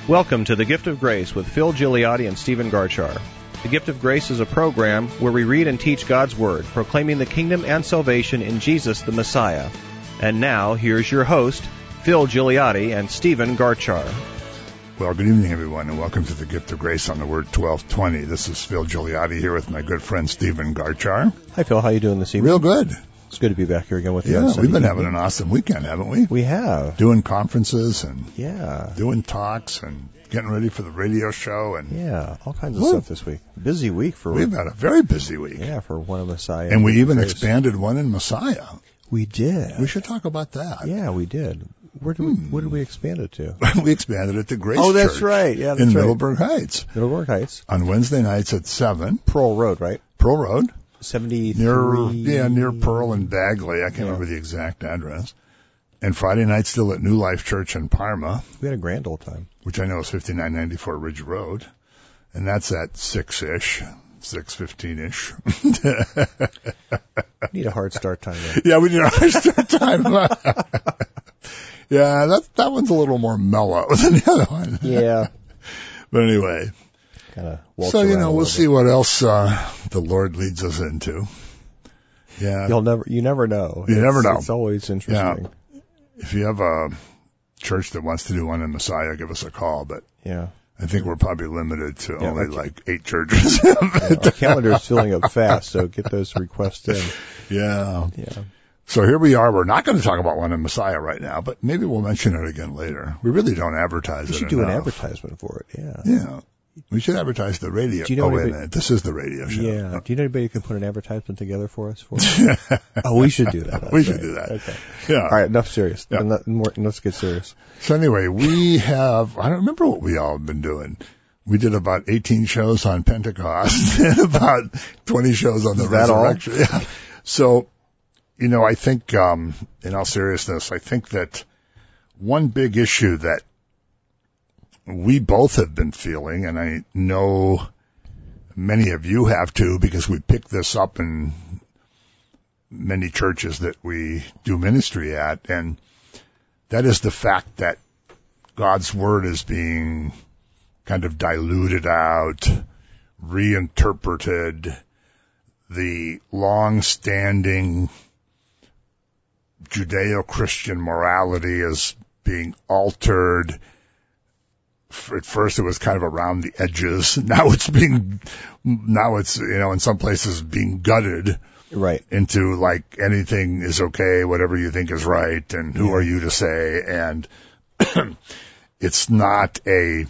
Welcome to The Gift of Grace with Phil Gigliotti and Stephen Garchar. The Gift of Grace is a program where we read and teach God's Word, proclaiming the kingdom and salvation in Jesus the Messiah. And now, here's your host, Phil Gigliotti and Stephen Garchar. Well, good evening, everyone, and welcome to The Gift of Grace on the Word 1220. This is Phil Gigliotti here with my good friend Stephen Garchar. Hi, Phil. How you doing this evening? Real good. It's good to be back here again with you. Yeah, we've been having an awesome weekend, haven't we? We have. Doing conferences and doing talks and getting ready for the radio show. And all kinds of stuff this week. Busy week for... We've had a very busy week. Yeah, for One in Messiah. And we even expanded One in Messiah. We did. We should talk about that. Yeah, we did. What did we expand it to? We expanded it to Grace Church. Oh, that's right. Yeah, that's in right. Middleburg Heights. Middleburg Heights. On Wednesday nights at 7. Pearl Road, right? Pearl Road. 73. Near Pearl and Bagley. I can't remember the exact address. And Friday night still at New Life Church in Parma. We had a grand old time. Which I know is 5994 Ridge Road. And that's at 6-ish, 6:15-ish. Need a hard start time, though. Yeah, we need a hard start time. Yeah, that one's a little more mellow than the other one. Yeah. But anyway. So, we'll see what else the Lord leads us into. Yeah. You never know. You never know. It's always interesting. Yeah. If you have a church that wants to do One in Messiah, give us a call. But I think we're probably limited to only like 8 churches. Our calendar is filling up fast, so get those requests in. Yeah. So here we are. We're not going to talk about One in Messiah right now, but maybe we'll mention it again later. We really don't advertise it. We should do an advertisement for it. Yeah. Yeah. We should advertise the radio. Do you know wait a minute. This is the radio show. Yeah. Do you know anybody who can put an advertisement together for us? Oh, we should do that. We should do that. Okay. Yeah. All right. Enough serious. Yeah. Let's get serious. So anyway, I don't remember what we all have been doing. We did about 18 shows on Pentecost and about 20 shows on the resurrection. Yeah. So, I think, in all seriousness, I think that one big issue that we both have been feeling, and I know many of you have too, because we picked this up in many churches that we do ministry at, and that is the fact that God's Word is being kind of diluted out, reinterpreted, the long-standing Judeo-Christian morality is being altered. At first it was kind of around the edges. Now it's in some places being gutted. Right. Into like anything is okay, whatever you think is right, and who are you to say? And it's not a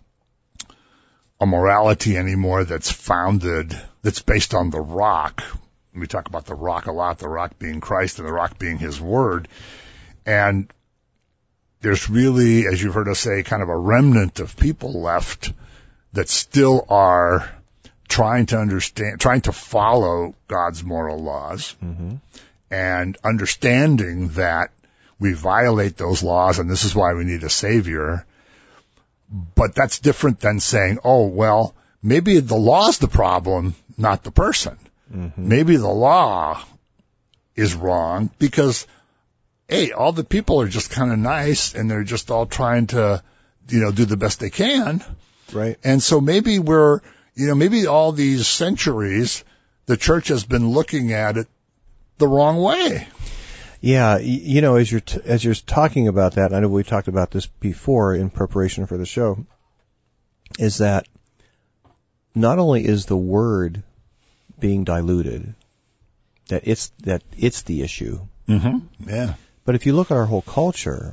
morality anymore that's based on the rock. We talk about the rock a lot, the rock being Christ and the rock being His Word. And there's really, as you've heard us say, kind of a remnant of people left that still are trying to follow God's moral laws, and understanding that we violate those laws and this is why we need a Savior. But that's different than saying, oh, well, maybe the law's the problem, not the person. Maybe the law is wrong because, hey, all the people are just kind of nice and they're just all trying to, do the best they can. Right. And so maybe maybe all these centuries, the church has been looking at it the wrong way. Yeah. As you're talking about that, I know we talked about this before in preparation for the show, is that not only is the Word being diluted, that it's the issue. Yeah. But if you look at our whole culture,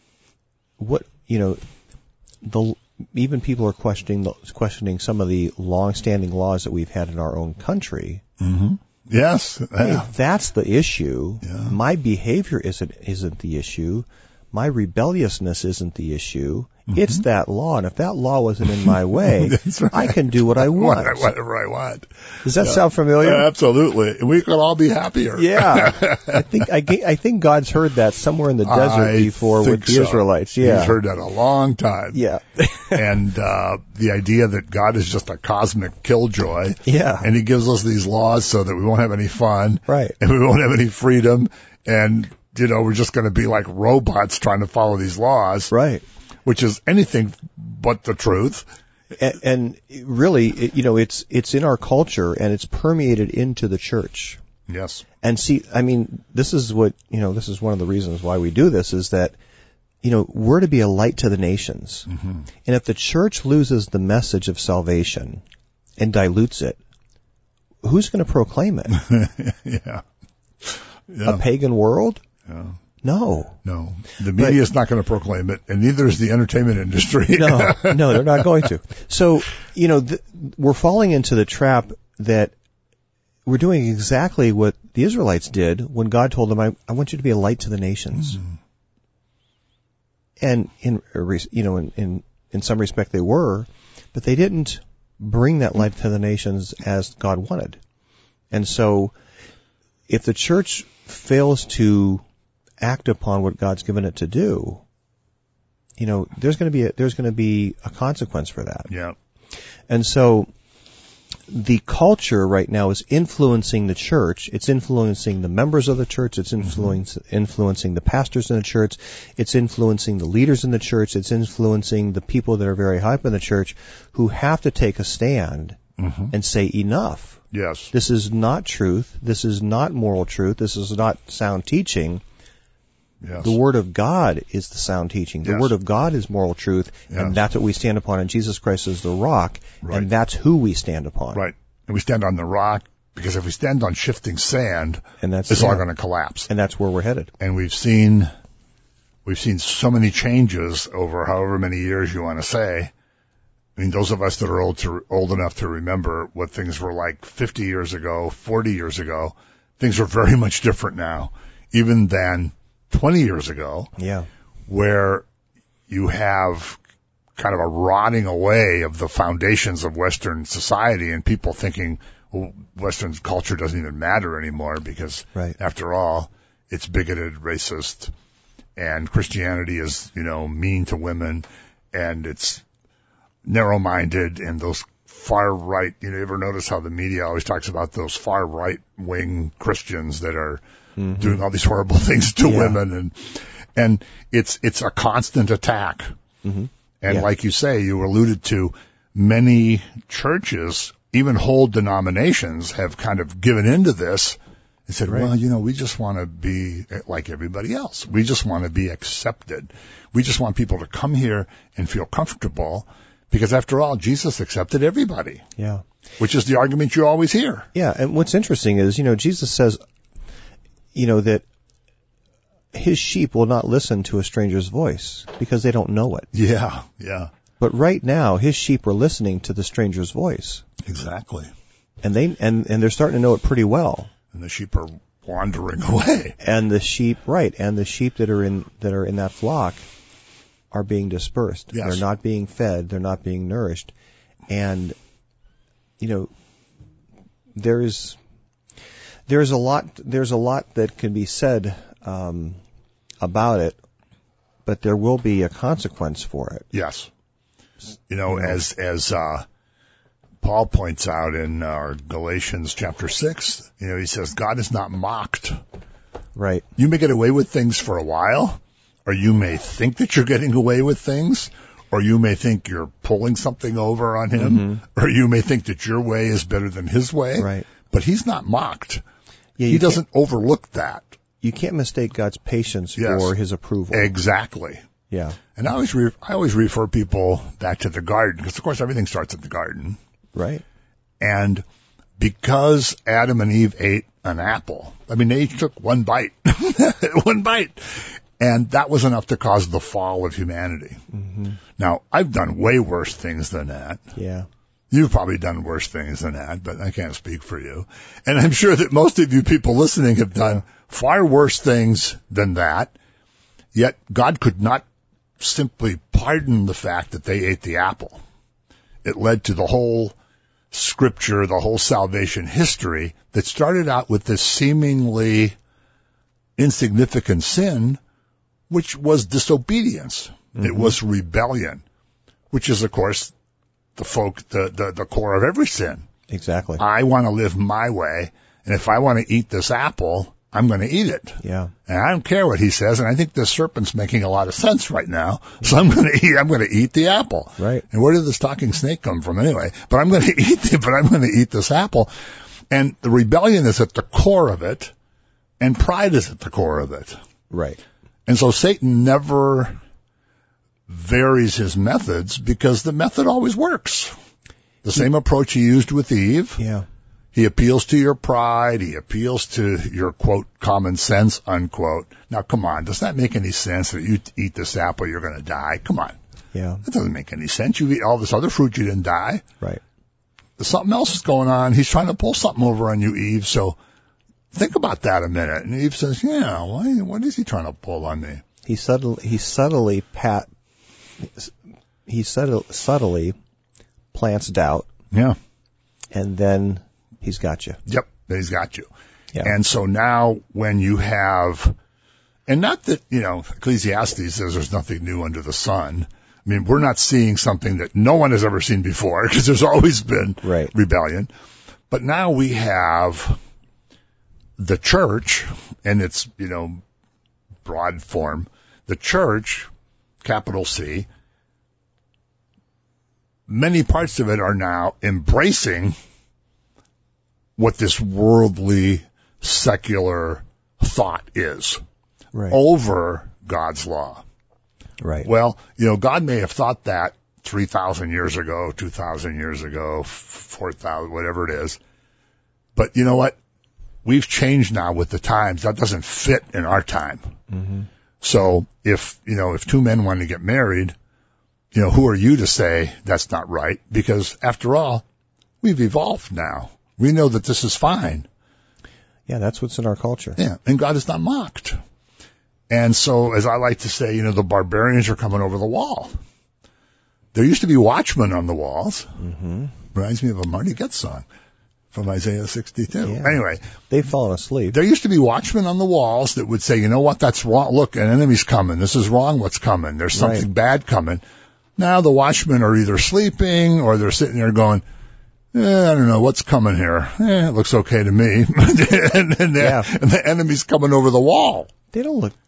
even people are questioning some of the long-standing laws that we've had in our own country. Yes. Hey, that's the issue. Yeah. My behavior isn't the issue. My rebelliousness isn't the issue. It's that law, and if that law wasn't in my way, right. I can do what I want. Whatever I want. Does that sound familiar? Yeah, absolutely. We could all be happier. Yeah. I think God's heard that somewhere in the desert before with the Israelites. Yeah. He's heard that a long time. Yeah. And the idea that God is just a cosmic killjoy. Yeah. And He gives us these laws so that we won't have any fun. Right. And we won't have any freedom. And, we're just going to be like robots trying to follow these laws. Right. which is anything but the truth. And really, it's in our culture and it's permeated into the church. Yes. And see, I mean, this is one of the reasons why we do this is that, we're to be a light to the nations. Mm-hmm. And if the church loses the message of salvation and dilutes it, who's going to proclaim it? Yeah. A pagan world? Yeah. No. The media is not going to proclaim it, and neither is the entertainment industry. No, they're not going to. So, we're falling into the trap that we're doing exactly what the Israelites did when God told them, I want you to be a light to the nations. Mm-hmm. And in some respect they were, but they didn't bring that light to the nations as God wanted. And so, if the church fails to act upon what God's given it to do, there's going to be a consequence for that. Yeah. And so the culture right now is influencing the church. It's influencing the members of the church. It's influencing the pastors in the church. It's influencing the leaders in the church. It's influencing the people that are very high up in the church who have to take a stand and say enough. Yes. This is not truth. This is not moral truth. This is not sound teaching. Yes. The Word of God is the sound teaching. The Word of God is moral truth, and that's what we stand upon. And Jesus Christ is the rock, and that's who we stand upon. Right. And we stand on the rock, because if we stand on shifting sand, it's all going to collapse. And that's where we're headed. And we've seen so many changes over however many years you want to say. I mean, those of us that are old enough to remember what things were like 50 years ago, 40 years ago, things are very much different now, even than 20 years ago, where you have kind of a rotting away of the foundations of Western society and people thinking, well, Western culture doesn't even matter anymore because, after all, it's bigoted, racist, and Christianity is, mean to women, and it's narrow-minded, and those far right, you ever notice how the media always talks about those far right-wing Christians that are doing all these horrible things to women, and it's a constant attack. And like you say, you alluded to, many churches, even whole denominations, have kind of given into this and said, well, we just want to be like everybody else. We just want to be accepted. We just want people to come here and feel comfortable, because after all, Jesus accepted everybody. Yeah. Which is the argument you always hear. Yeah, and what's interesting is, Jesus says, that his sheep will not listen to a stranger's voice because they don't know it. Yeah. But right now, his sheep are listening to the stranger's voice. Exactly. And they're starting to know it pretty well. And the sheep are wandering away. And the sheep, and the sheep that are in that flock are being dispersed. Yes. They're not being fed. They're not being nourished. And, there's a lot that can be said about it, but there will be a consequence for it. Yes. As Paul points out in Galatians chapter 6, he says, God is not mocked. Right. You may get away with things for a while, or you may think that you're getting away with things, or you may think you're pulling something over on him, or you may think that your way is better than his way. Right. But he's not mocked. Yeah, he doesn't overlook that. You can't mistake God's patience for his approval. Exactly. Yeah. And I always refer people back to the garden, because of course everything starts at the garden. Right. And because Adam and Eve ate an apple, they each took one bite, and that was enough to cause the fall of humanity. Now, I've done way worse things than that. Yeah. You've probably done worse things than that, but I can't speak for you. And I'm sure that most of you people listening have done far worse things than that, yet God could not simply pardon the fact that they ate the apple. It led to the whole scripture, the whole salvation history that started out with this seemingly insignificant sin, which was disobedience. It was rebellion, which is, of course, the core of every sin. Exactly. I want to live my way, and if I want to eat this apple, I'm going to eat it. Yeah. And I don't care what he says. And I think the serpent's making a lot of sense right now. So I'm going to eat the apple. Right. And where did this talking snake come from anyway? But I'm going to eat this apple. And the rebellion is at the core of it, and pride is at the core of it. Right. And so Satan never varies his methods because the method always works. The same approach he used with Eve. Yeah. He appeals to your pride. He appeals to your, quote, common sense, unquote. Now, come on. Does that make any sense that you eat this apple, you're going to die? Come on. Yeah. That doesn't make any sense. You eat all this other fruit, you didn't die. Right. There's something else is going on. He's trying to pull something over on you, Eve. So think about that a minute. And Eve says, yeah, what is he trying to pull on me? He subtly plants doubt. Yeah. And then he's got you. Yep. He's got you. Yeah. And so now when you have, and not that, Ecclesiastes says there's nothing new under the sun. I mean, we're not seeing something that no one has ever seen before because there's always been rebellion. But now we have the church and its, broad form. The church, capital C, many parts of it are now embracing what this worldly, secular thought is over God's law. Right. Well, God may have thought that 3,000 years ago, 2,000 years ago, 4,000, whatever it is. But you know what? We've changed now with the times. That doesn't fit in our time. Mm-hmm. So if two men want to get married, who are you to say that's not right? Because after all, we've evolved now. We know that this is fine. Yeah, that's what's in our culture. Yeah, and God is not mocked. And so, as I like to say, the barbarians are coming over the wall. There used to be watchmen on the walls. Mm-hmm. Reminds me of a Marty Goetz song from Isaiah 62. Yeah. Anyway. They've fallen asleep. There used to be watchmen on the walls that would say, you know what, that's wrong. Look, an enemy's coming. This is wrong what's coming. There's something bad coming. Now the watchmen are either sleeping or they're sitting there going, I don't know what's coming here. It looks okay to me. and the enemy's coming over the wall. They don't look,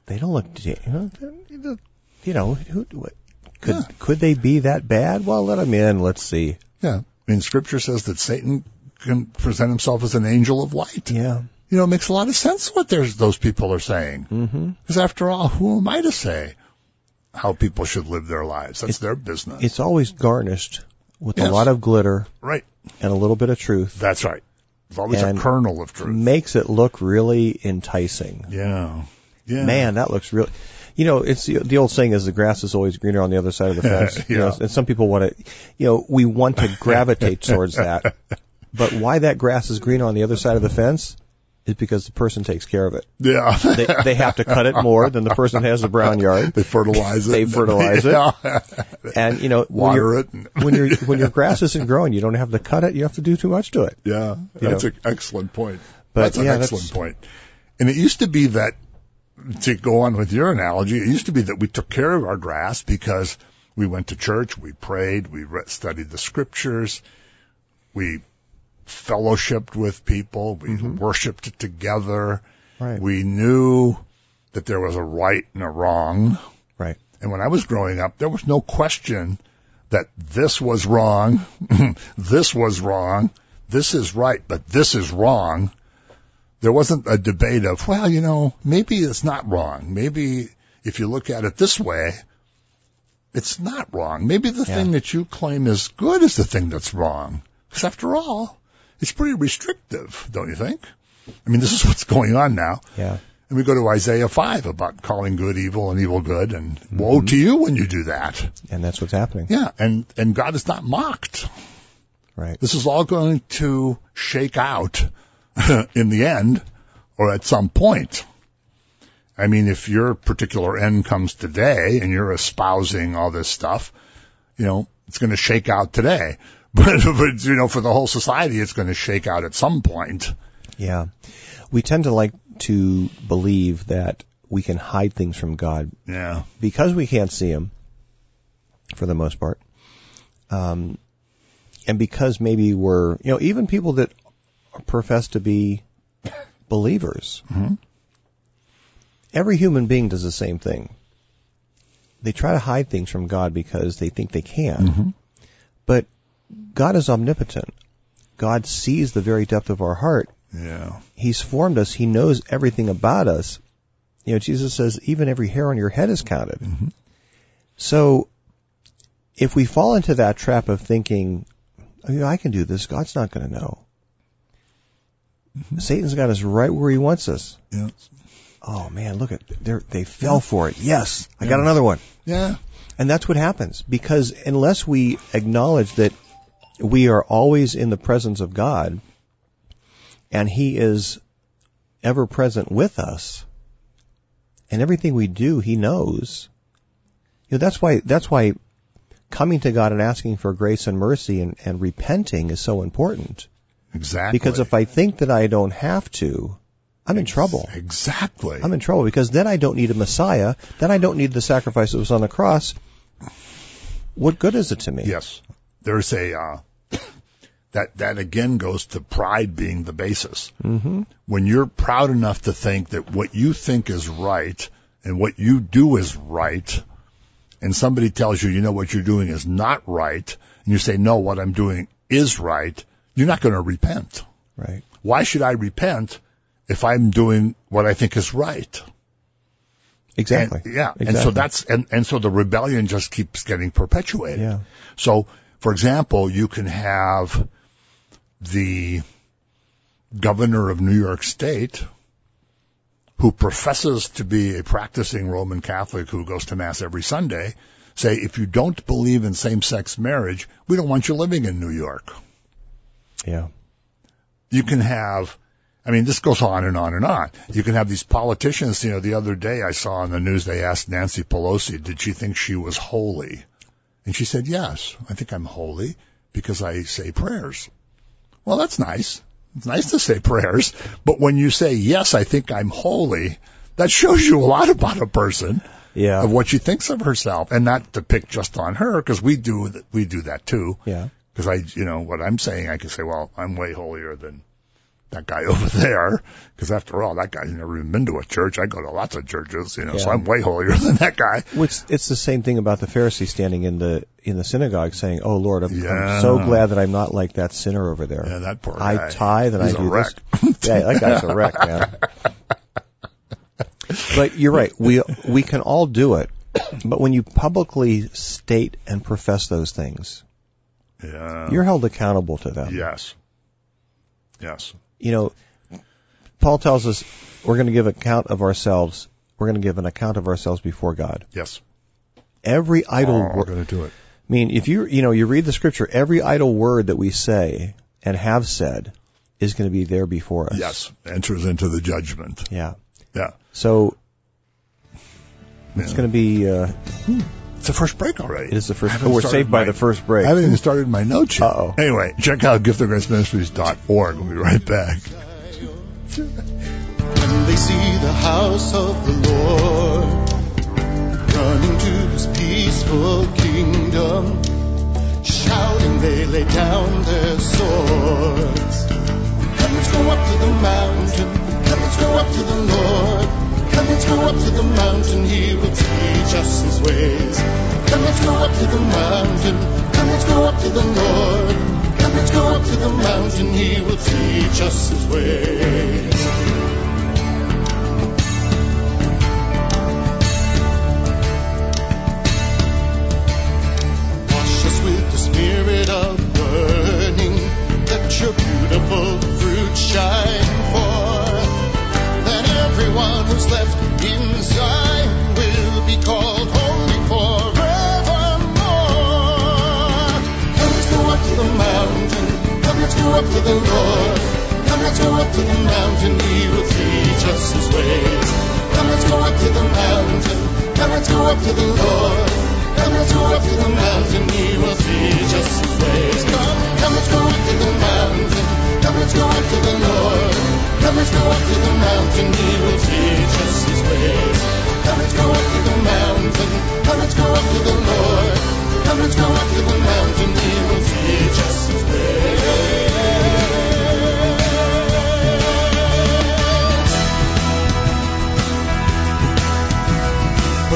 could they be that bad? Well, let them in. Let's see. Yeah. I mean, scripture says that Satan can present himself as an angel of light. Yeah. It makes a lot of sense what those people are saying. Mm-hmm. Because after all, who am I to say how people should live their lives? That's their business. It's always garnished with a lot of glitter. Right. And a little bit of truth. That's right. There's always a kernel of truth. Makes it look really enticing. Yeah. Yeah. Man, that looks really, it's the old saying is the grass is always greener on the other side of the fence. Yeah. And some people want to, we want to gravitate towards that. But why that grass is greener on the other side of the fence is because the person takes care of it. Yeah. They have to cut it more than the person has the brown yard. They fertilize it. They fertilize it. And, water it. when your grass isn't growing, you don't have to cut it. You have to do too much to it. Yeah. That's an excellent point. But that's an excellent point. And it used to be that, to go on with your analogy, it used to be that we took care of our grass because we went to church, we prayed, we studied the scriptures, we fellowshipped with people, we worshiped together. Right. We knew that there was a right and a wrong. Right. And when I was growing up, there was no question that this was wrong, this was wrong, this is right, but this is wrong. There wasn't a debate of, maybe it's not wrong. Maybe if you look at it this way, it's not wrong. Maybe the thing that you claim is good is the thing that's wrong. Because after all, it's pretty restrictive, don't you think? I mean, this is what's going on now. Yeah. And we go to Isaiah 5 about calling good evil and evil good, and woe to you when you do that. And that's what's happening. Yeah, and God is not mocked. Right. This is all going to shake out in the end, or at some point. I mean, if your particular end comes today and you're espousing all this stuff, it's going to shake out today. But for the whole society, it's going to shake out at some point. Yeah. We tend to like to believe that we can hide things from God. Yeah. Because we can't see Him, for the most part. And because maybe we're, even people that profess to be believers, Every human being does the same thing. They try to hide things from God because they think they can. Mm-hmm. But God is omnipotent. God sees the very depth of our heart. Yeah. He's formed us. He knows everything about us. You know, Jesus says even every hair on your head is counted. Mm-hmm. So if we fall into that trap of thinking, I can do this, God's not going to know. Mm-hmm. Satan's got us right where he wants us. Yeah. Oh man, look at they fell for it. Yes, I got another one. Yeah. And that's what happens, because unless we acknowledge that we are always in the presence of God and he is ever present with us, and everything we do he knows. You know, that's why coming to God and asking for grace and mercy and repenting is so important. Exactly. Because if I think that I don't have to, I'm in trouble. Exactly. I'm in trouble because then I don't need a Messiah. Then I don't need the sacrifice that was on the cross. What good is it to me? Yes. There's a, that again goes to pride being the basis. Mm-hmm. When you're proud enough to think that what you think is right and what you do is right, and somebody tells you, what you're doing is not right, and you say, no, what I'm doing is right, you're not going to repent. Right. Why should I repent if I'm doing what I think is right? Exactly. And, yeah. Exactly. And so that's, and so the rebellion just keeps getting perpetuated. Yeah. So, for example, you can have the governor of New York State who professes to be a practicing Roman Catholic who goes to Mass every Sunday say, if you don't believe in same-sex marriage, we don't want you living in New York. Yeah. You can have, this goes on and on and on. You can have these politicians, the other day I saw on the news they asked Nancy Pelosi, did she think she was holy? And she said, yes, I think I'm holy because I say prayers. Well, that's nice. It's nice to say prayers. But when you say, yes, I think I'm holy, that shows you a lot about a person. Yeah. Of what she thinks of herself. And not to pick just on her, because we do that too. Yeah. Because what I'm saying, I can say, well, I'm way holier than that guy over there. Because after all, that guy's never even been to a church. I go to lots of churches, so I'm way holier than that guy. It's the same thing about the Pharisee standing in the synagogue saying, oh Lord, I'm so glad that I'm not like that sinner over there. Yeah, that poor guy. I tithe and He's I do a wreck. this. Yeah, that guy's a wreck, man. But you're right. We can all do it. But when you publicly state and profess those things, you're held accountable to them. Yes. Yes. Paul tells us we're going to give account of ourselves. We're going to give an account of ourselves before God. Yes. Every idle word. We're going to do it. If you read the scripture, every idle word that we say and have said is going to be there before us. Yes. Enters into the judgment. Yeah. Yeah. So it's going to be. It's the first break already. It is the first. We're saved by the first break. I haven't even started my notes yet. Uh-oh. Anyway, check out giftofgraceministries.org. We'll be right back. When they see the house of the Lord running to His peaceful kingdom, shouting they lay down their swords. Come, let's go up to the mountain. Come, let's go up to the Lord. Come, let's go up to the mountain. He will teach us His ways. Come, let's go up to the mountain. Come, let's go up to the Lord. Come, let's go up to the mountain. He will teach us His ways. Wash us with the spirit of burning. Let your beautiful fruit shine forth. Then everyone who's left in Zion will be called holy forevermore. Come, let's go up to the mountain. Come, let's go up to the Lord. Come, let's go up to the mountain. He will teach us His ways. Come, let's go up to the mountain. Come, let's go up to the Lord. Come, let's go up to the mountain. He will teach us His ways. Come, let's go up to the mountain. Come, let's go up to the Lord. Come, let's go up to the mountain. He will teach us His ways. Come, let's go up to the mountain. Come, let's go up to the Lord. Come, let's go up to the mountain. He will teach us His ways.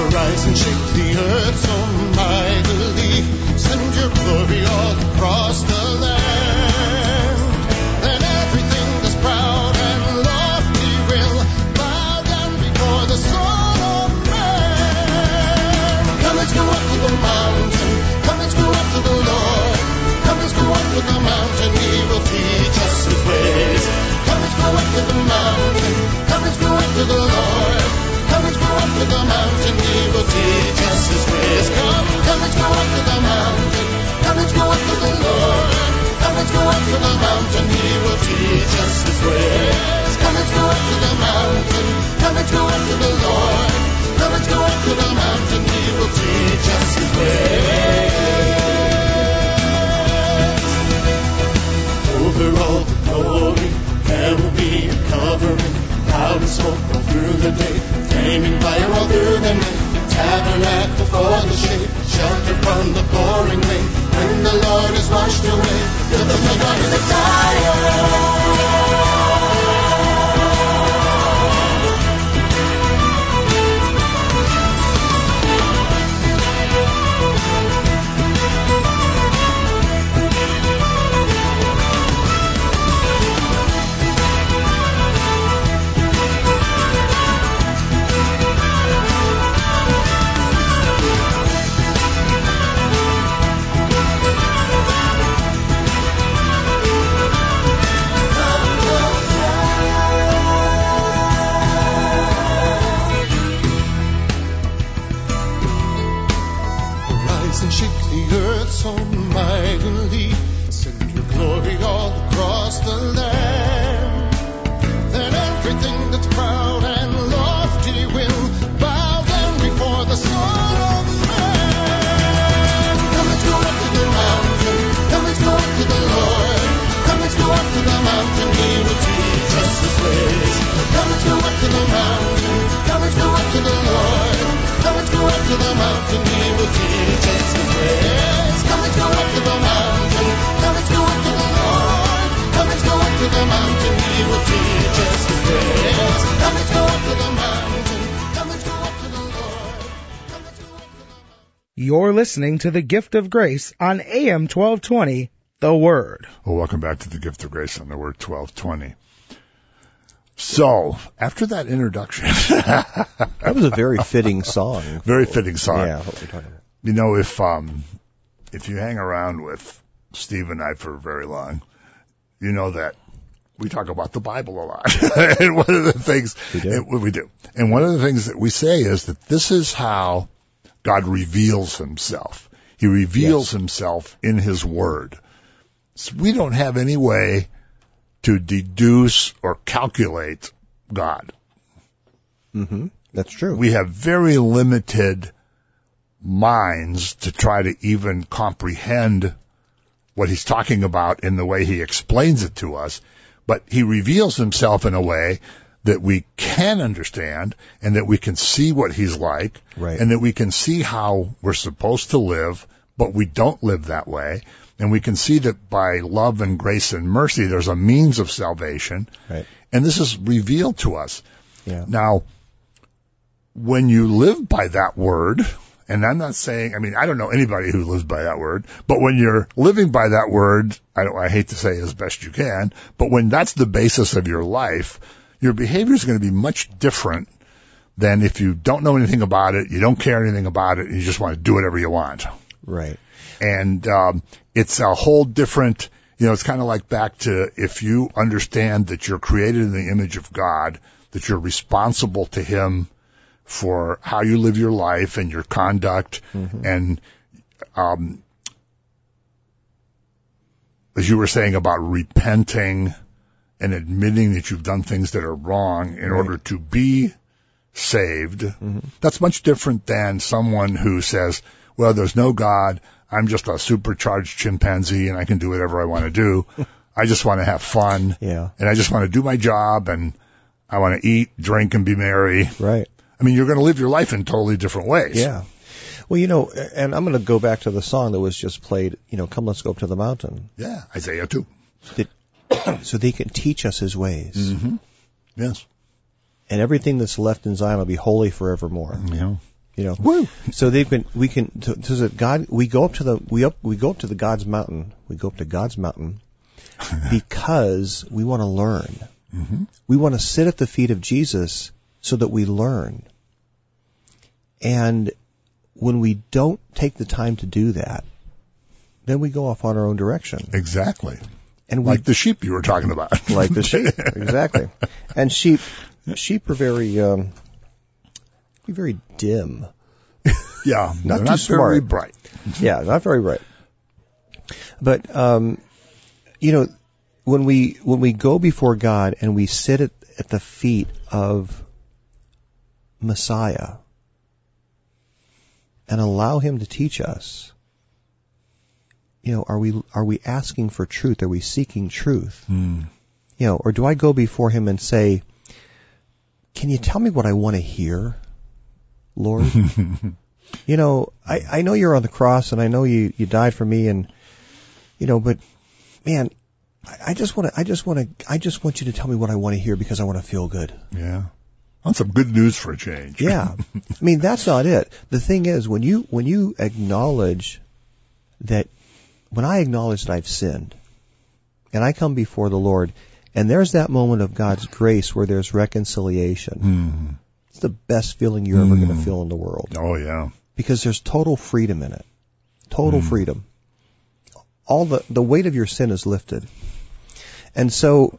Arise and shake the earth so mightily. Send your glory all across the land. Then everything that's proud and lofty will bow down before the Son of Man. Come, let's go up to the mountain. Come, let's go up to the Lord. Come, let's go up to the mountain. He will teach us his ways. Come, let's go up to the mountain. Come, let's go up to the Lord. Come, let's go up to the mountain. He will teach us his ways. Come, let's go up to the mountain. Come, let's go up to the Lord. Come, let's go up to the mountain. He will teach us his ways. Come, let's go up to the mountain. Come, let's go up to the Lord. Come, let's go up to the mountain. He will teach us his ways. Over all the glory, there will be a covering. Cloud and smoke all through the day, flaming fire all through the night. Tabernacle for the shade, shelter from the pouring rain. When the Lord is washed away, till the flood in the fire. So mightily, send your glory all across the land. Then everything that's proud and lofty will bow down before the Son of Man. Come, let's go up to the mountain. Come, let's go up to the Lord. Come, let's go up to the mountain. He will teach us his ways. Come, let's go up to the mountain. Come, let's go up to the Lord. Come, let's go up to the mountain. He will teach us his ways. Come, let's go up to the mountain. Come, let's go up to the Lord. Come, let's go up to the mountain. He will teach us his ways. Come, let's go up to the mountain. Come, let's go up to the Lord. Come, let's go up to the mountain. You're listening to The Gift of Grace on AM 1220, The Word. Well, welcome back to The Gift of Grace on The Word 1220. So, after that introduction... That was a very fitting song. Very fitting song. Yeah, what we're talking about. You know, if you hang around with Steve and I for very long, you know that we talk about the Bible a lot. And one of the things we do. And one of the things that we say is that this is how God reveals himself. He reveals himself in his word. So we don't have any way to deduce or calculate God. Mm-hmm. That's true. We have very limited minds to try to even comprehend what he's talking about in the way he explains it to us, but he reveals himself in a way that we can understand and that we can see what he's like, right, and that we can see how we're supposed to live, but we don't live that way. And we can see that by love and grace and mercy, there's a means of salvation. Right. And this is revealed to us. Yeah. Now, when you live by that word, and I'm not saying, I mean, I don't know anybody who lives by that word, but when you're living by that word, I hate to say as best you can, but when that's the basis of your life, your behavior is going to be much different than if you don't know anything about it, you don't care anything about it, and you just want to do whatever you want. Right. And it's a whole different, it's kind of like back to if you understand that you're created in the image of God, that you're responsible to him for how you live your life and your conduct. Mm-hmm. And as you were saying about repenting and admitting that you've done things that are wrong in order to be saved, that's much different than someone who says, well, there's no God, I'm just a supercharged chimpanzee and I can do whatever I want to do. I just want to have fun. Yeah. And I just want to do my job and I want to eat, drink, and be merry. Right. I mean, you're going to live your life in totally different ways. Yeah. Well, and I'm going to go back to the song that was just played, come, let's go up to the mountain. Yeah, Isaiah 2. So they can teach us his ways. Mm-hmm. Yes. And everything that's left in Zion will be holy forevermore. Yeah. You know, Woo. so we go up to the God's mountain. We go up to God's mountain because we want to learn. Mm-hmm. We want to sit at the feet of Jesus so that we learn. And when we don't take the time to do that, then we go off on our own direction. Exactly. And like the sheep you were talking about. Like the sheep, exactly. And sheep are very dim. Yeah, not they're too not smart. very bright. Yeah, not very bright. But when we go before God and we sit at the feet of Messiah and allow Him to teach us, are we asking for truth? Are we seeking truth? Or do I go before Him and say, "Can you tell me what I want to hear, Lord?" I know you're on the cross and I know you died for me, and but man, I just want you to tell me what I want to hear because I want to feel good. Yeah. That's some good news for a change. Yeah. I mean, that's not it. The thing is, when you acknowledge that, when I acknowledge that I've sinned and I come before the Lord, and there's that moment of God's grace where there's reconciliation. It's the best feeling you're ever going to feel in the world. Oh, yeah. Because there's total freedom in it. Total freedom. All the weight of your sin is lifted. And so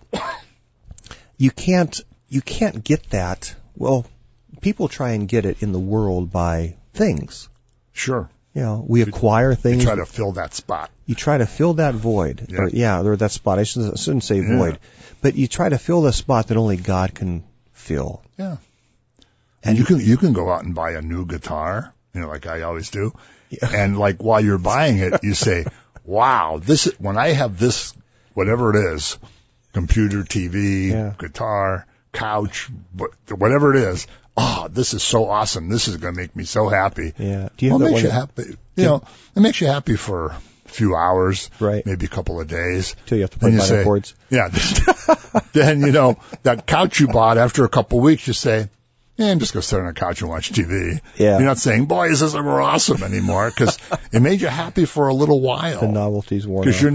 you can't get that. Well, people try and get it in the world by things. Sure. We acquire things. You try to fill that spot. You try to fill that void. Yeah. Or that spot. I shouldn't say void. But you try to fill the spot that only God can fill. Yeah. And you can go out and buy a new guitar, like I always do. Yeah. And like while you're buying it, you say, "Wow, when I have this, whatever it is, computer, TV, guitar, couch, whatever it is, this is so awesome. This is going to make me so happy." Yeah. Do you have that makes you happy. It makes you happy for a few hours, right? Maybe a couple of days. Till you have to play minor chords. Yeah. Then, that couch you bought after a couple of weeks, you say, I'm just going to sit on a couch and watch TV. Yeah. You're not saying, "Boy, is this ever awesome" anymore, because it made you happy for a little while. The novelty's worn Because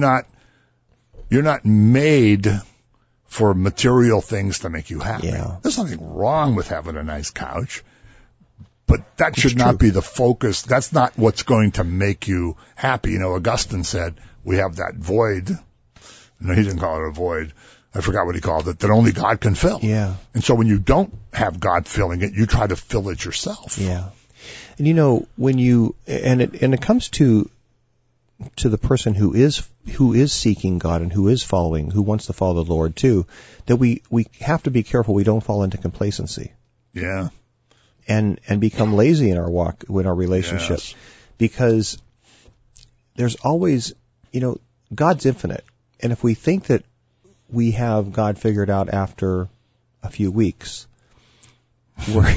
you're not made for material things to make you happy. Yeah. There's nothing wrong with having a nice couch, but that should not be the focus. That's not what's going to make you happy. Augustine said, we have that void. No, he didn't call it a void. I forgot what he called it, that only God can fill. Yeah. And so when you don't have God filling it, you try to fill it yourself. Yeah. And when it comes to the person who is seeking God and who wants to follow the Lord too, that we have to be careful we don't fall into complacency. Yeah. And become lazy in our walk, in our relationship. Yes. Because there's always, God's infinite. And if we think that we have God figured out after a few weeks, we're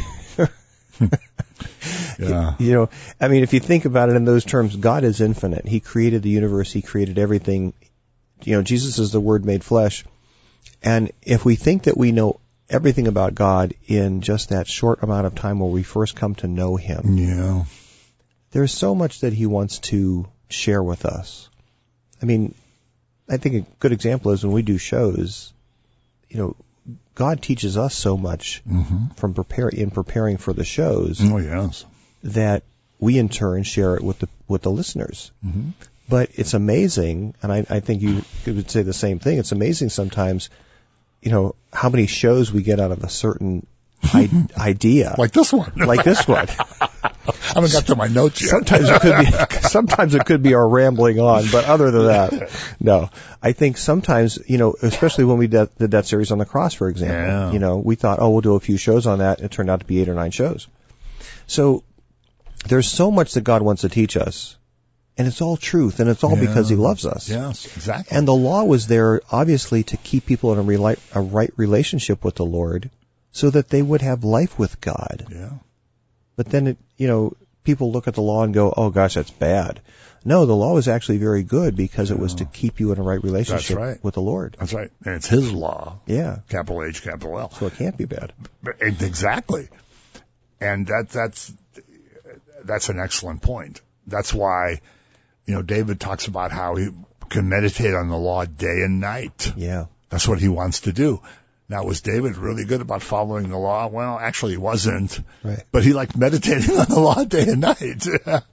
yeah. If you think about it in those terms, God is infinite. He created the universe. He created everything. Jesus is the Word made flesh. And if we think that we know everything about God in just that short amount of time where we first come to know Him, there's so much that He wants to share with us. I mean, I think a good example is when we do shows, God teaches us so much from preparing for the shows. Oh, yes. That we in turn share it with the listeners. Mm-hmm. But it's amazing, and I think you would say the same thing. It's amazing sometimes, how many shows we get out of a certain idea. Like this one. I haven't got to my notes yet. Sometimes it could be our rambling on, but other than that, no. I think sometimes, especially when we did that series on the cross, for example, we thought, we'll do a few shows on that. It turned out to be 8 or 9 shows. So there's so much that God wants to teach us, and it's all truth, and it's all because He loves us. Yes, exactly. And the law was there, obviously, to keep people in a right relationship with the Lord, so that they would have life with God. Yeah. But then, people look at the law and go, "Oh gosh, that's bad." No, the law was actually very good because it was to keep you in a right relationship with the Lord. That's right. And it's His law. Yeah. Capital H, capital L. So it can't be bad. Exactly. And that's that's an excellent point. That's why, David talks about how he can meditate on the law day and night. Yeah. That's what he wants to do. Now, was David really good about following the law? Well, actually he wasn't. Right. But he liked meditating on the law day and night.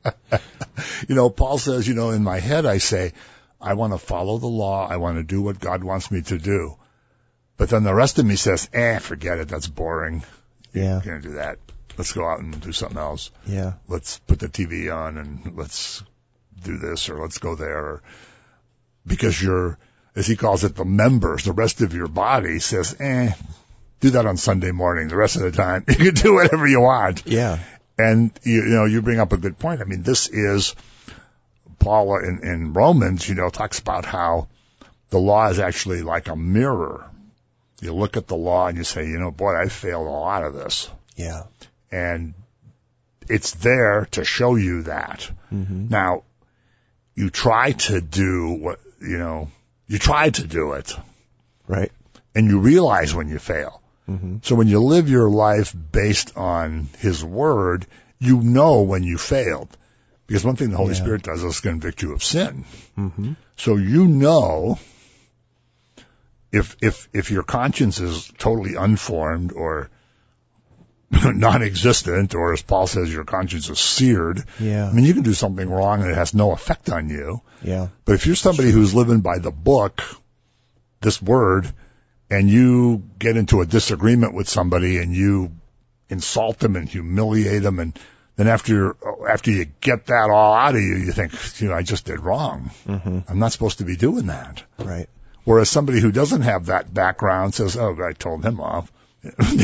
Paul says, in my head I say, I want to follow the law. I want to do what God wants me to do. But then the rest of me says, forget it. That's boring. Yeah. You can't do that. Let's go out and do something else. Yeah. Let's put the TV on and let's do this or let's go there. Because as he calls it, the members, the rest of your body says, do that on Sunday morning. The rest of the time, you can do whatever you want. Yeah. And, you bring up a good point. I mean, this is Paul in Romans, talks about how the law is actually like a mirror. You look at the law and you say, boy, I failed a lot of this. Yeah. And it's there to show you that. Mm-hmm. Now, you try to do you try to do it. Right. And you realize when you fail. Mm-hmm. So when you live your life based on His Word, you know when you failed. Because one thing the Holy Spirit does is convict you of sin. Mm-hmm. So if your conscience is totally unformed or non-existent, or as Paul says, your conscience is seared. Yeah. I mean, you can do something wrong and it has no effect on you. Yeah. But if you're somebody who's living by the book, this Word, and you get into a disagreement with somebody and you insult them and humiliate them, and then after you get that all out of you, you think, I just did wrong. Mm-hmm. I'm not supposed to be doing that. Right. Whereas somebody who doesn't have that background says, I told him off. And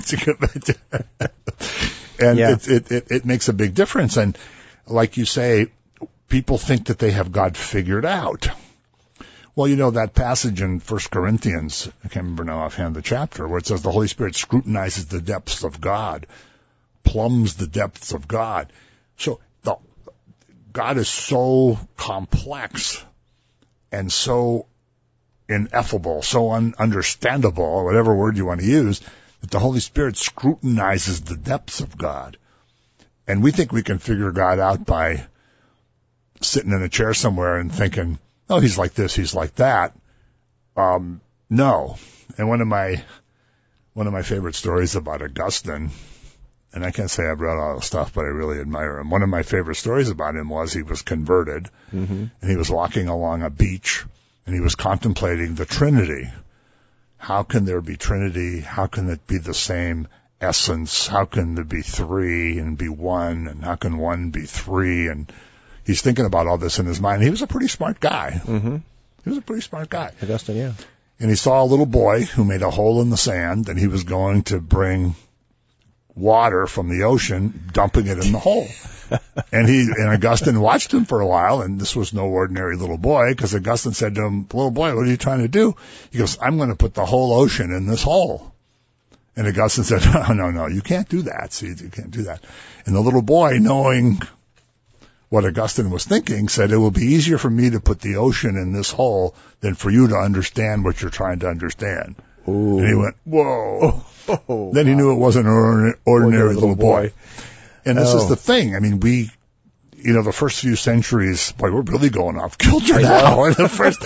it makes a big difference. And like you say, people think that they have God figured out. Well, that passage in 1 Corinthians, I can't remember now offhand the chapter, where it says the Holy Spirit scrutinizes the depths of God, plumbs the depths of God. So God is so complex and so ineffable, so understandable, or whatever word you want to use, that the Holy Spirit scrutinizes the depths of God. And we think we can figure God out by sitting in a chair somewhere and thinking, he's like this, he's like that. No. And one of my favorite stories about Augustine, and I can't say I've read all the stuff, but I really admire him. One of my favorite stories about him was he was converted, mm-hmm. and he was walking along a beach, and he was contemplating the Trinity. How can there be Trinity? How can it be the same essence? How can there be three and be one? And how can one be three? And he's thinking about all this in his mind. He was a pretty smart guy. Mm-hmm. He was a pretty smart guy. Augustine, yeah. And he saw a little boy who made a hole in the sand, and he was going to bring water from the ocean, dumping it in the hole. And Augustine watched him for a while, and this was no ordinary little boy, because Augustine said to him, little boy, what are you trying to do? He goes, I'm going to put the whole ocean in this hole. And Augustine said, no, you can't do that. See, you can't do that. And the little boy, knowing what Augustine was thinking, said, it will be easier for me to put the ocean in this hole than for you to understand what you're trying to understand. Ooh. And he went, whoa. Oh, then he knew it wasn't an ordinary little boy. And this is the thing. I mean, the first few centuries, boy, we're really going off kilter now. The first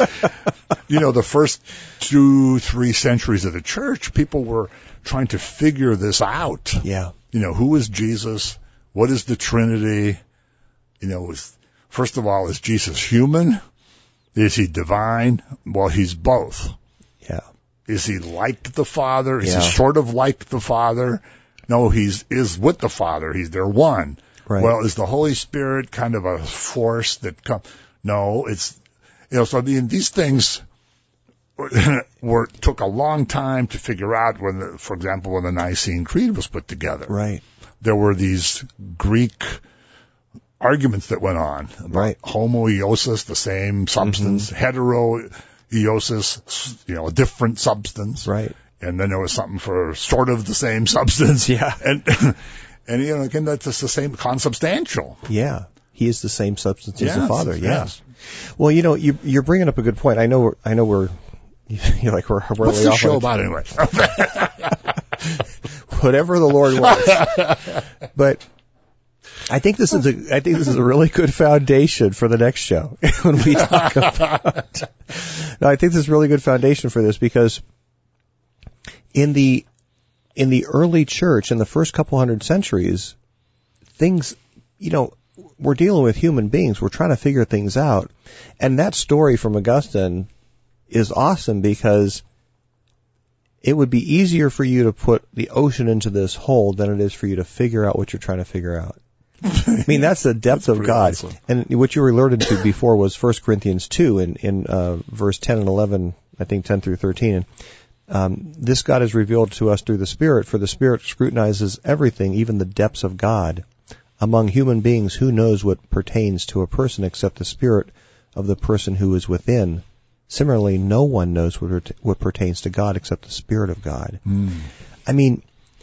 2-3 centuries of the church, people were trying to figure this out. Yeah. Who is Jesus? What is the Trinity? First of all, is Jesus human? Is he divine? Well, he's both. Yeah. Is he like the Father? Is he sort of like the Father? No, is with the Father. They're one. Right. Well, is the Holy Spirit kind of a force that comes? No, it's, so I mean, these things took a long time to figure out for example, when the Nicene Creed was put together. Right. There were these Greek arguments that went on about homoiosis, the same substance, mm-hmm. heteroiosis, a different substance. Right. And then there was something for sort of the same substance. Yeah. And again, that's just the same, consubstantial. Yeah. He is the same substance as the Father. Yes. Well, you're bringing up a good point. I know we're you're like we're What's way the off show about anyway? Whatever the Lord wants. But I think this is a really good foundation for the next show when we talk about. No, I think this is a really good foundation for this because in the early church, in the first couple hundred centuries, things, we're dealing with human beings. We're trying to figure things out. And that story from Augustine is awesome because it would be easier for you to put the ocean into this hole than it is for you to figure out what you're trying to figure out. I mean, that's the depth of God. Awesome. And what you were alerted to before was 1 Corinthians 2 in verse 10 and 11, I think 10 through 13. This God is revealed to us through the Spirit, for the Spirit scrutinizes everything, even the depths of God. Among human beings, who knows what pertains to a person except the spirit of the person who is within? Similarly, no one knows what pertains to God except the Spirit of God. I mean,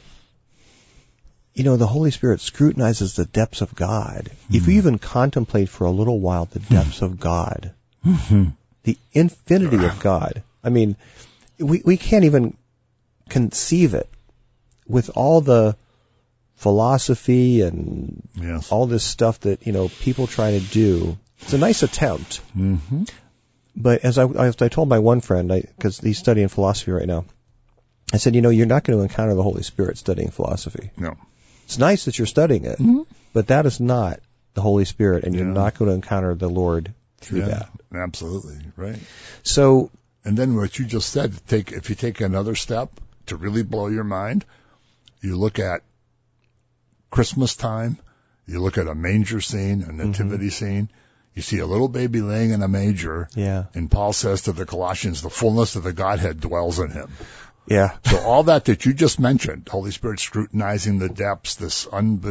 the Holy Spirit scrutinizes the depths of God. If you even contemplate for a little while the depths of God, the infinity of God, I mean, we can't even conceive it with all the philosophy and all this stuff that, people try to do. It's a nice attempt. Mm-hmm. But as I told my one friend, because he's studying philosophy right now, I said, you're not going to encounter the Holy Spirit studying philosophy. No. It's nice that you're studying it, but that is not the Holy Spirit, and you're not going to encounter the Lord through that. Absolutely, right. So, and then what you just said, if you take another step to really blow your mind, you look at Christmas time, you look at a manger scene, a nativity scene, you see a little baby laying in a manger, and Paul says to the Colossians, the fullness of the Godhead dwells in him. Yeah. So all that you just mentioned, Holy Spirit scrutinizing the depths, is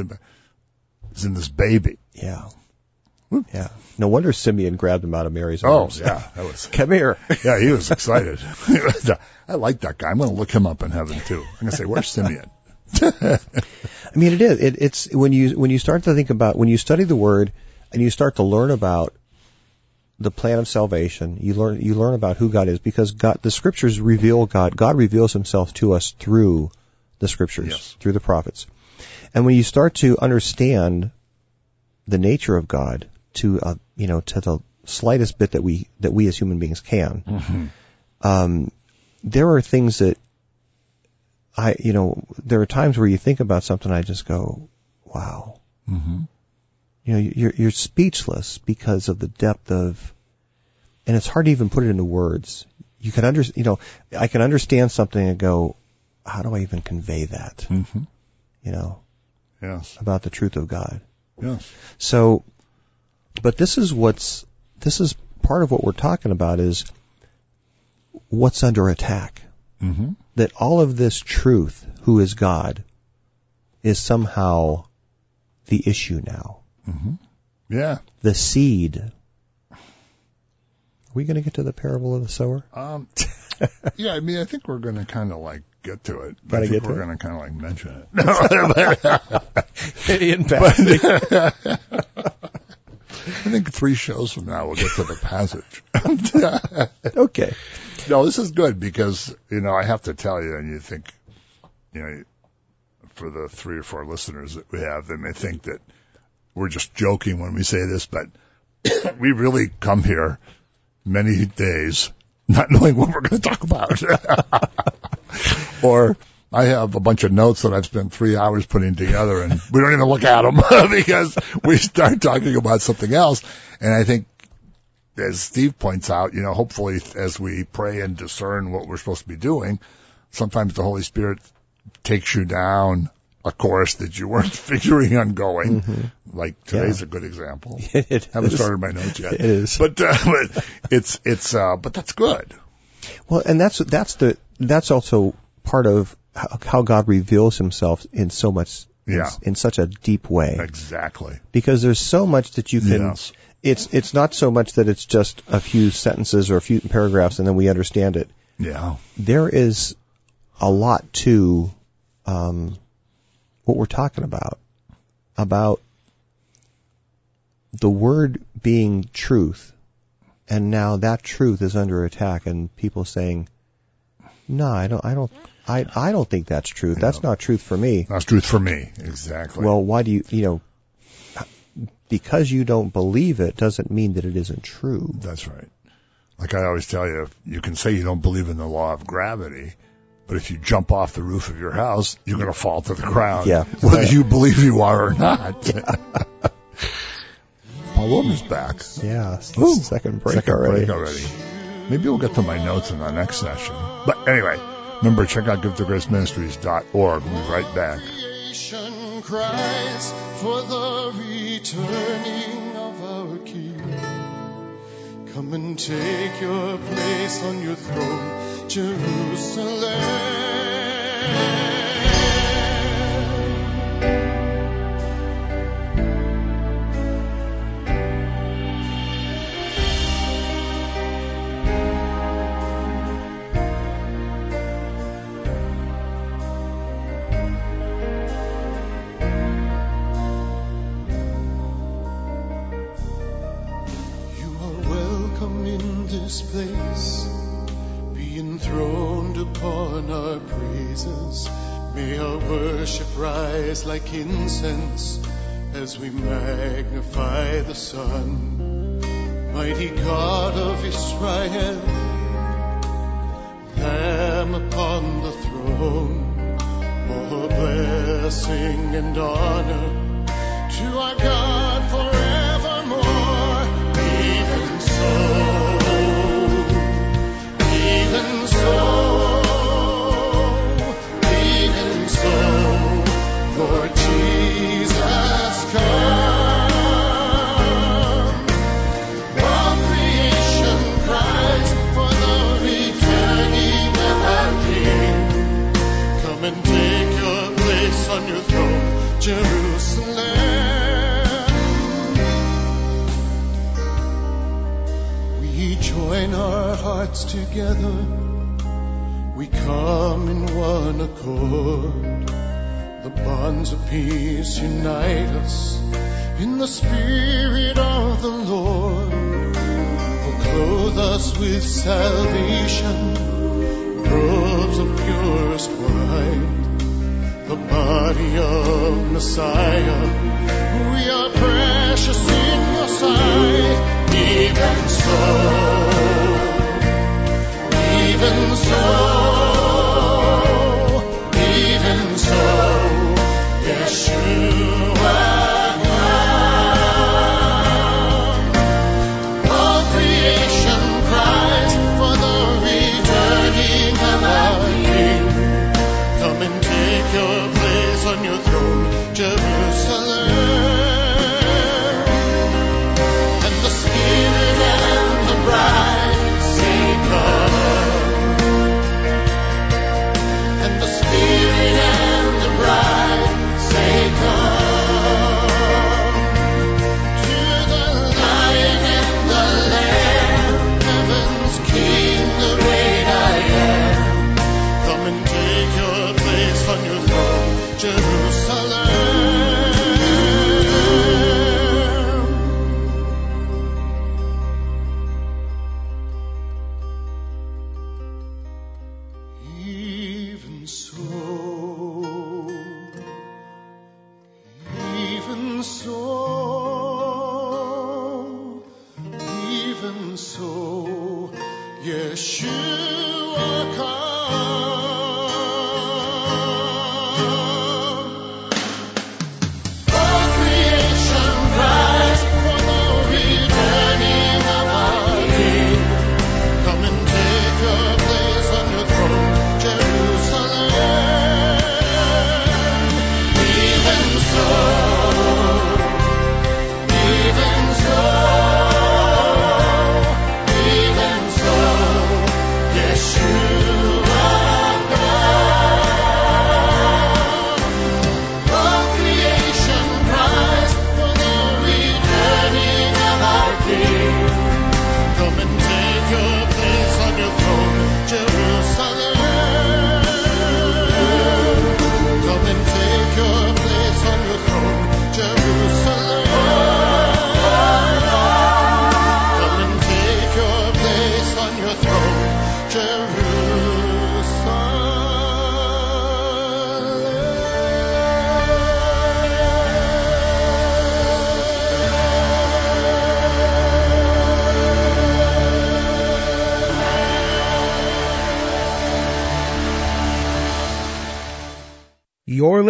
in this baby. Yeah. Yeah. No wonder Simeon grabbed him out of Mary's arms. Oh, yeah. That was. Come here. Yeah, he was excited. I like that guy. I'm going to look him up in heaven too. I'm going to say, where's Simeon? I mean, it is. It's when you start to think about, when you study the Word and you start to learn about the plan of salvation, you learn about who God is, because the Scriptures reveal God. God reveals Himself to us through the Scriptures, through the prophets. And when you start to understand the nature of God to the slightest bit that we as human beings can, there are things that there are times where you think about something, I just go, wow. You're speechless because of the depth of, and it's hard to even put it into words. You can I can understand something and go, how do I even convey that? About the truth of God. Yes. So, but this is part of what we're talking about is what's under attack. That all of this truth, who is God, is somehow the issue now. Yeah. The seed. Are we going to get to the parable of the sower? Yeah, I mean, I think we're going to kind of get to it. We're going to kind of mention it. I think 3 shows from now we'll get to the passage. Okay. No, this is good because, I have to tell you, and you think, for the 3 or 4 listeners that we have, they may think that we're just joking when we say this, but we really come here many days not knowing what we're going to talk about. Or I have a bunch of notes that I've spent 3 hours putting together, and we don't even look at them because we start talking about something else. And I think, as Steve points out, hopefully as we pray and discern what we're supposed to be doing, sometimes the Holy Spirit takes you down a course that you weren't figuring on going. Like today's a good example. Haven't started my notes yet. It is. But that's good. Well, and that's also part of how God reveals Himself in so much, in such a deep way. Exactly. Because there's so much that you can, it's not so much that it's just a few sentences or a few paragraphs and then we understand it. Yeah. There is a lot to, what we're talking about the Word being truth, and now that truth is under attack, and people saying, "No, I don't think that's truth. That's not truth for me." That's truth for me, exactly. Well, why do you because you don't believe it doesn't mean that it isn't true. That's right. Like I always tell you, you can say you don't believe in the law of gravity, but if you jump off the roof of your house, you're going to fall to the ground, Yeah. whether you believe you are or not. Paul Wilmer's back. Yeah, it's the Ooh, second break Second already. break already. Maybe we'll get to my notes in the next session. But anyway, remember, check out giftofgraceministries.org. We'll be right back. Creation cries for the returning of our King. Come and take your place on your throne, Jerusalem. This place be enthroned upon our praises. May our worship rise like incense as we magnify the Son. Mighty God of Israel, Lamb upon the throne, all blessing and honor to our God forevermore. Even so. Even so, Lord Jesus, come. All creation cries for the returning of our King. Come and take your place on your throne, Jerusalem. We join our hearts together. We come in one accord. The bonds of peace unite us in the Spirit of the Lord. Who clothe us with salvation, robes of purest white, the body of Messiah. We are precious in your sight. Even so, Yeshua, come. All creation cries for the returning of our King. Come and take your place on your throne, Jerusalem. And the Spirit and the bride say, come. And the Spirit and the bride say, come. To the Lion and the Lamb, heaven's King, the great I am. Come and take your place on your throne, Jerusalem. Even so, Yeshua, come. All creation cries for the returning of our King. Come and take your place on your throne, Jerusalem. Even so, Yeshua.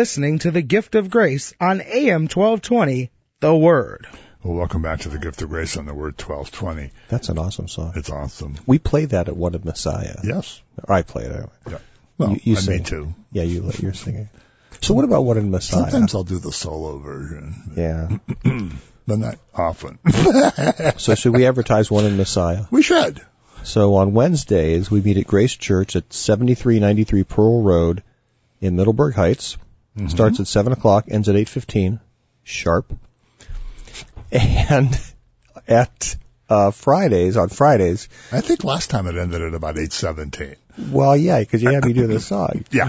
listening to The Gift of Grace on AM 1220, The Word. Well, welcome back to the Gift of Grace on the Word 1220. That's an awesome song. It's awesome. We played that at What a Messiah. Yes. Or I play it anyway. Yeah. Well, you I sing. me too. Yeah, you're singing. So what about What a Messiah? Sometimes I'll do the solo version. Yeah. But not often. So should we advertise One in Messiah? We should. So on Wednesdays, we meet at Grace Church at 7393 Pearl Road in Middleburg Heights. Starts at 7 o'clock, ends at 8:15, sharp. And at on Fridays, I think last time it ended at about 8:17. well, yeah, because you had me do the song. Yeah.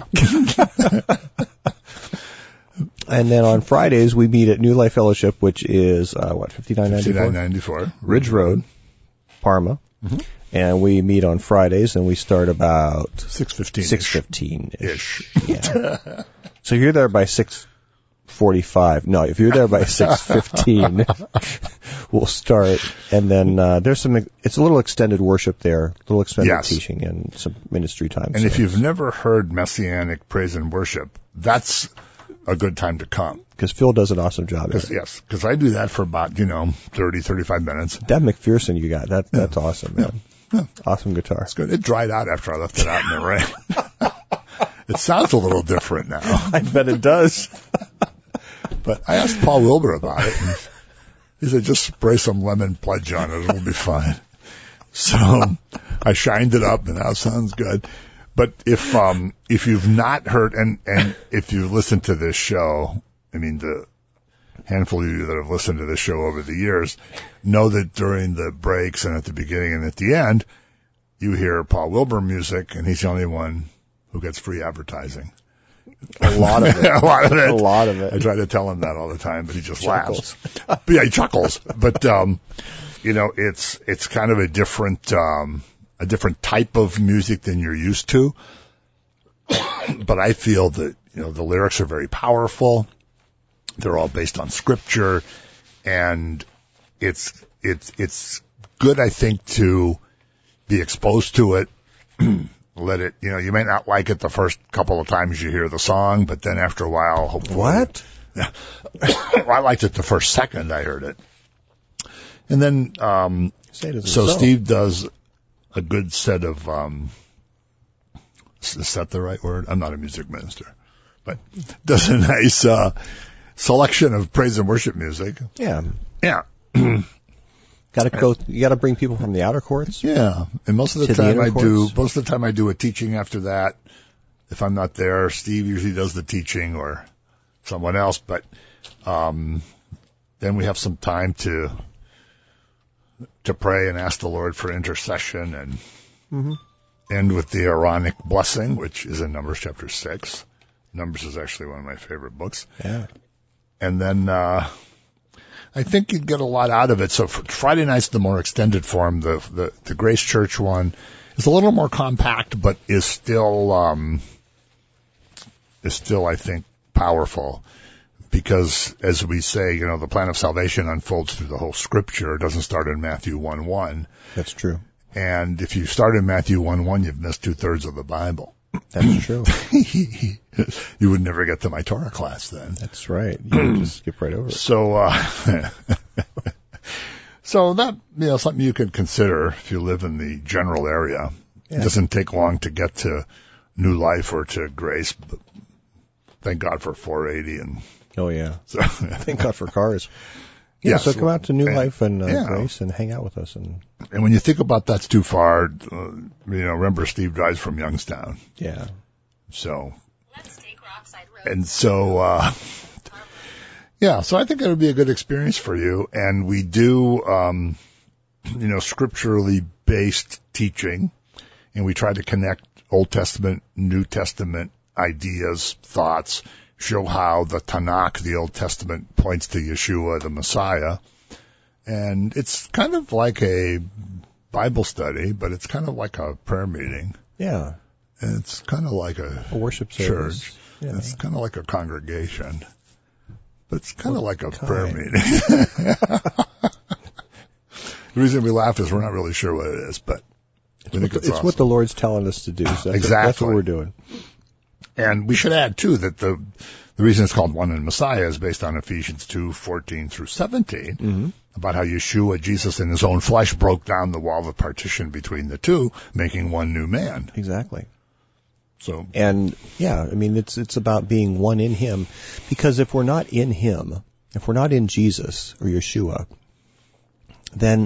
And then on Fridays, we meet at New Life Fellowship, which is, 5994? 5994. Ridge Road, Parma. And we meet on Fridays, and we start about 6:15-ish. Yeah. So you're there by 6:45. No, if you're there by 6:15, we'll start. And then it's a little extended worship there, a little extended teaching, and some ministry time. And if you've never heard Messianic praise and worship, that's a good time to come. Because Phil does an awesome job. Yes, because I do that for about, 30, 35 minutes. That McPherson you got, that's awesome, man. Yeah. Awesome guitar. It's good. It dried out after I left it out in the rain. It sounds a little different now. I bet it does. But I asked Paul Wilbur about it. And he said, just spray some lemon pledge on it. It'll be fine. So I shined it up and now it sounds good. But if you've not heard, and if you listened to this show, I mean, the handful of you that have listened to this show over the years know that during the breaks and at the beginning and at the end, you hear Paul Wilbur music, and he's the only one who gets free advertising. A lot of it. A lot of it. A lot of it. I try to tell him that all the time, but he just Chuckles. laughs. But yeah, he chuckles. But it's kind of a different type of music than you're used to. But I feel that the lyrics are very powerful. They're all based on scripture, and it's good, I think, to be exposed to it. Let it, you may not like it the first couple of times you hear the song, but then after a while, hopefully. What? Yeah. I liked it the first second I heard it. And then, so Steve does a good set of, is that the right word? I'm not a music minister, but does a nice, selection of praise and worship music. Yeah. Yeah. You gotta bring people from the outer courts. Yeah. And most of the time I do a teaching after that. If I'm not there, Steve usually does the teaching or someone else, but, then we have some time to pray and ask the Lord for intercession and end with the Aaronic blessing, which is in Numbers chapter 6. Numbers is actually one of my favorite books. Yeah. And then, I think you'd get a lot out of it. So Friday night's the more extended form. The Grace Church one is a little more compact, but is still, I think, powerful. Because, as we say, the plan of salvation unfolds through the whole scripture. It doesn't start in Matthew 1:1. That's true. And if you start in Matthew 1:1, you've missed 2/3 of the Bible. That's true. You would never get to my Torah class then. That's right. You would just skip right over it. So, so that, something you could consider if you live in the general area. Yeah. It doesn't take long to get to New Life or to Grace, but thank God for 480 and. Oh yeah. So thank God for cars. Yeah. So come out to New Life and Grace and hang out with us. And when you think about that's too far, remember Steve drives from Youngstown. Yeah. So. Let's take Rockside Road. And so, so I think it would be a good experience for you. And we do, scripturally based teaching, and we try to connect Old Testament, New Testament ideas, thoughts, show how the Tanakh, the Old Testament, points to Yeshua, the Messiah. And it's kind of like a Bible study, but it's kind of like a prayer meeting. Yeah. And it's kind of like a worship service. Church. Yeah. It's kind of like a congregation. But it's kind of like a prayer meeting. The reason we laugh is we're not really sure what it is, but we think it's awesome. What the Lord's telling us to do. So exactly. That's what we're doing. And we should add, too, that The reason it's called one in Messiah is based on Ephesians 2:14 through 17, Mm-hmm. about how Yeshua, Jesus in his own flesh, broke down the wall of partition between the two, making one new man. Exactly. So, And yeah, I mean, it's about being one in Him, because if we're not in Him, if we're not in Jesus or Yeshua, then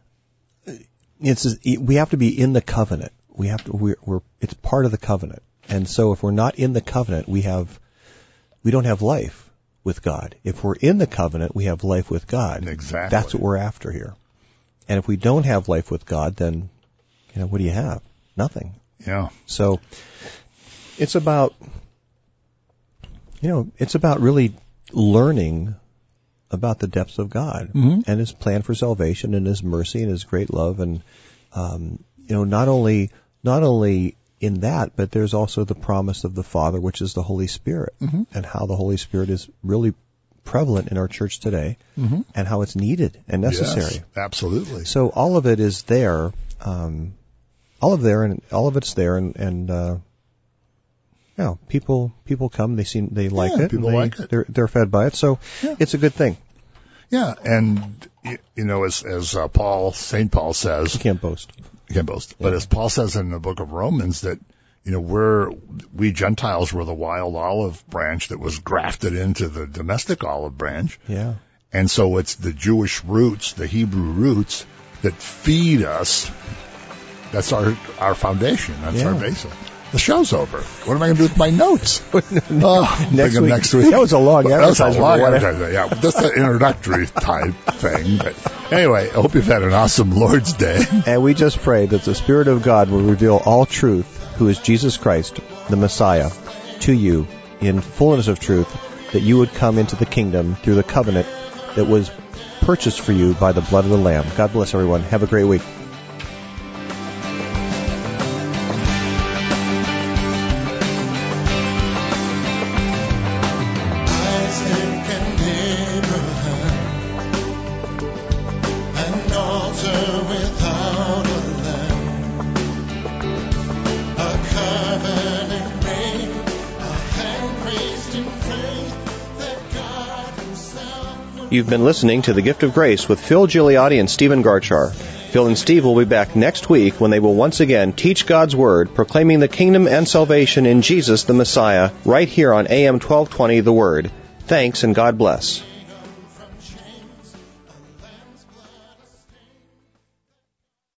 we have to be in the covenant. It's part of the covenant. And so if we're not in the covenant, we don't have life with God. If we're in the covenant, we have life with God. Exactly. That's what we're after here. And if we don't have life with God, then, what do you have? Nothing. yeah. So it's about really learning about the depths of God and His plan for salvation and His mercy and His great love, and not only in that, but there's also the promise of the Father, which is the Holy Spirit, and how the Holy Spirit is really prevalent in our church today, and how it's needed and necessary. Yes, absolutely. So all of it is there, all of it's there, and people come, they like it, people like it. They're fed by it, so it's a good thing. Yeah, and as St. Paul says, You can't boast. but as Paul says in the book of Romans, that we Gentiles were the wild olive branch that was grafted into the domestic olive branch. Yeah. And so it's the Jewish roots, the Hebrew roots, that feed us. That's our foundation. That's our basis. The show's over. What am I going to do with my notes? Next week. That was a long advertisement. Yeah, just an introductory type thing. But anyway, I hope you've had an awesome Lord's Day. And we just pray that the Spirit of God will reveal all truth, who is Jesus Christ, the Messiah, to you in fullness of truth, that you would come into the kingdom through the covenant that was purchased for you by the blood of the Lamb. God bless everyone. Have a great week. You've been listening to The Gift of Grace with Phil Gigliotti and Stephen Garchar. Phil and Steve will be back next week when they will once again teach God's Word, proclaiming the kingdom and salvation in Jesus the Messiah, right here on AM 1220 The Word. Thanks and God bless.